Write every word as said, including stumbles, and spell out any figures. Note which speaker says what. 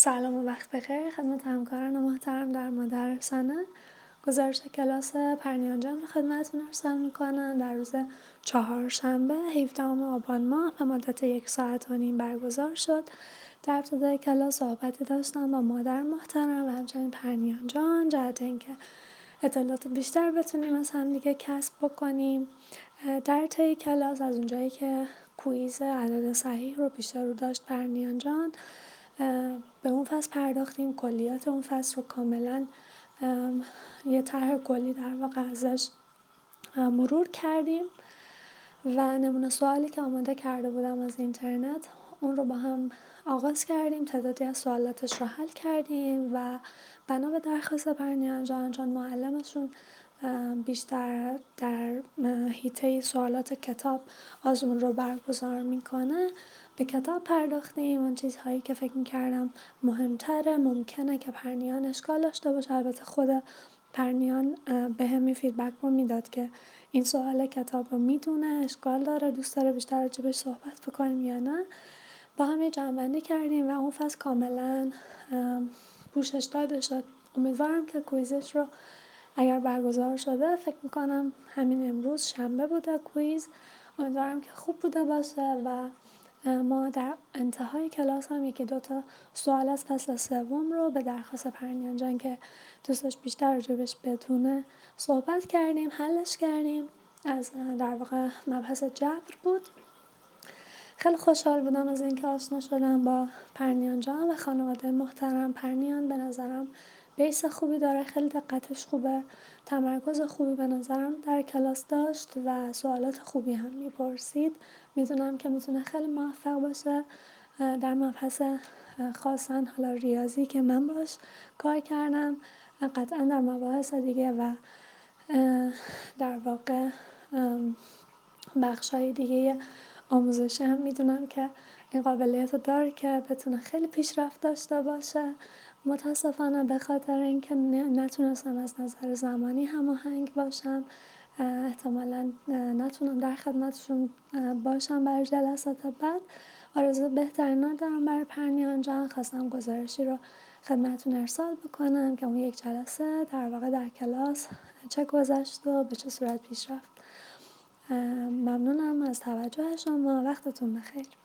Speaker 1: سلام و وقت بخیر خدمت همکاران محترم در مادرسانه. گزارش کلاس پرنیان جان رو خدمتتون ارسال میکنم. در روز چهارشنبه هفدهم آبان ماه به مدت یک ساعت و نیم برگزار شد. در ابتدای کلاس صحبتی داشتم با مادر محترم و همچنین پرنیان جان جهت اینکه اطلاعات بیشتر بتونیم از هم دیگه کسب بکنیم. در طی کلاس از اونجایی که کویز عدد صحیح رو پیش رو داشت پرنیان جان، به اون فصل پرداختیم، کلیات اون فصل رو کاملا یه طرح کلی در واقع ازش مرور کردیم و نمونه سوالی که آماده کرده بودم از اینترنت اون رو با هم آغاز کردیم. تعدادی از سوالاتش رو حل کردیم و بنا به درخواست پرنیان جان چون معلمشون بیشتر در حیطه سوالات کتاب آزمون رو برگزار میکنه به کتاب پرداختیم. اون چیزهایی که فکر میکردم مهمتره ممکنه که پرنیان اشکال داشته باشه. البته خود پرنیان به هم فیدبک رو میداد که این سوال کتاب رو میدونه، اشکال داره، دوست داره بیشتر راجبش صحبت بکنیم یا نه. با هم یه جمع‌بندی کردیم و اون فصل کاملا پوشش داده شد. امیدوارم که کویزش رو اگر برگزار شده، فکر میکنم همین امروز شنبه بوده کویز، امیدوارم که خوب بوده باشه و ما در انتهای کلاس هم یکی دوتا سوال از فصل سوم رو به درخواست پرنیان جان که دوستش بیشتر راجبش بدونه صحبت کردیم، حلش کردیم. از در واقع مبحث جبر بود. خیلی خوشحال بودم از اینکه آشنا شدم با پرنیان جان و خانواده محترم. پرنیان به نظرم بیس خوبی داره، خیلی دقتش خوبه، تمرکز خوبی به نظرم در کلاس داشت و سوالات خوبی هم میپرسید. میدونم که میتونه خیلی موفق باشه در مبحث خاصا حالا ریاضی که من باش کار کردم، قطعا در مباحث دیگه و در واقع بخشای دیگه آموزشی هم میدونم که این قابلیت رو داره که بتونه خیلی پیشرفت داشته باشه. متاسفانه به خاطر اینکه نتونستم از نظر زمانی هماهنگ باشم، احتمالاً نتونم در خدمتشون باشم برای جلسات بعد. آرزو بهترین ندارم برای پرنیان جان. خواستم گزارشی رو خدمتتون ارسال بکنم که اون یک جلسه در واقع در کلاس چه گذشت و به چه صورت پیش رفت. ممنونم از توجه شما. وقتتون بخیر.